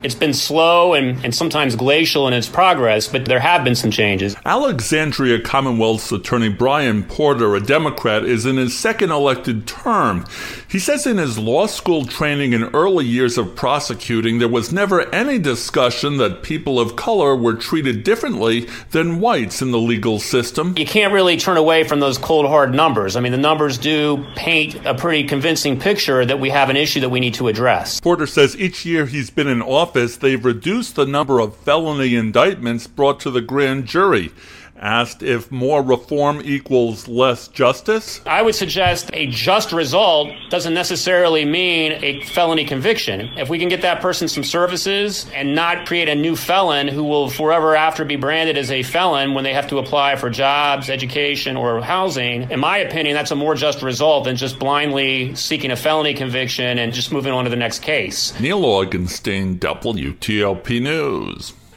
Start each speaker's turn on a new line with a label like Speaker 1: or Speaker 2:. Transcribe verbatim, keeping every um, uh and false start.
Speaker 1: It's been slow and, and sometimes glacial in its progress, but there have been some changes.
Speaker 2: Alexandria Commonwealth's Attorney Brian Porter, a Democrat, is in his second elected term. He says in his law school training in early years of prosecuting, there was never any discussion that people of color were treated differently than whites in the legal system.
Speaker 1: You can't really turn away from those cold, hard numbers. I mean, the numbers do paint a pretty convincing picture that we have an issue that we need to address.
Speaker 2: Porter says each year he's been in office, they've reduced the number of felony indictments brought to the grand jury. Asked if more reform equals less justice?
Speaker 1: I would suggest a just result doesn't necessarily mean a felony conviction. If we can get that person some services and not create a new felon who will forever after be branded as a felon when they have to apply for jobs, education, or housing, in my opinion, that's a more just result than just blindly seeking a felony conviction and just moving on to the next case.
Speaker 2: Neil Augenstein, W T O P News.